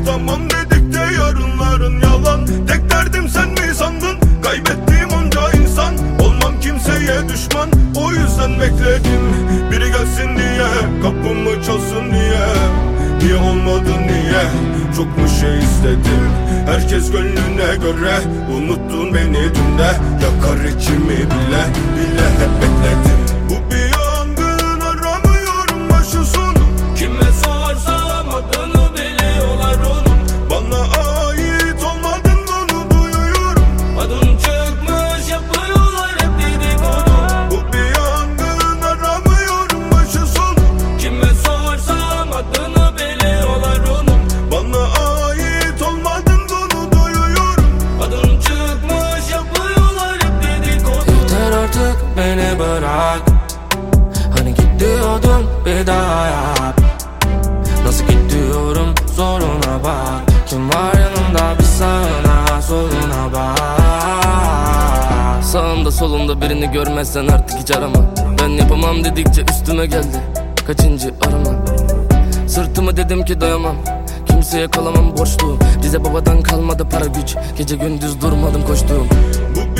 tamam dedik de yarınların yalan. Tek derdim sen mi sandın? Kaybettiğim onca insan, olmam kimseye düşman. O yüzden bekledim biri gelsin diye, kapımı çalsın diye. Niye olmadı niye? Çok mu şey istedim? Herkes gönlüne göre. Unuttun beni dünde, yakar içimi bile bile, hep bekledim. Bu bir yangın, aramıyorum başı sonu. Kime sorsam adını biliyorlar onun. Bana ait olmadın onu duyuyorum. Adın çıkmış yapıyorlar hep dedikodu. Bu bir yangın, aramıyorum başı sonu. Kime sorsam adını biliyorlar onun. Bana ait olmadın onu duyuyorum. Adın çıkmış yapıyorlar hep dedikodu. Yeter artık beni bırak. Hani git diyordum bir daha yap. Nasıl git diyorum soruna bak. Kim var yanımda bir sağına soluna bak. Sağımda solumda birini görmezsen artık hiç arama. Ben yapamam dedikçe üstüme geldi. Kaçıncı arama. Sırtımı dedim ki doyamam. Kimseye kalamam borçlu. Bize babadan kalmadı para güç. Gece gündüz durmadım koştum. Bu